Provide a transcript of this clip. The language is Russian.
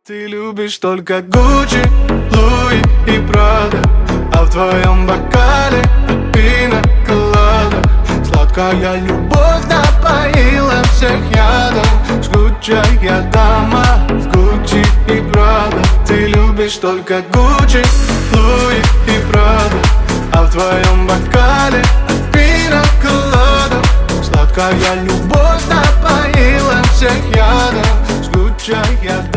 Ты любишь только Гуччи, Луи и Прада, а в твоем бокале пина колада. Сладкая любовь напоила всех ядом. Жгучая дама в Гуччи и Прада. Ты любишь только Гуччи, Луи и Прада, а в твоем бокале пина колада. Сладкая любовь напоила всех ядом. Жгучая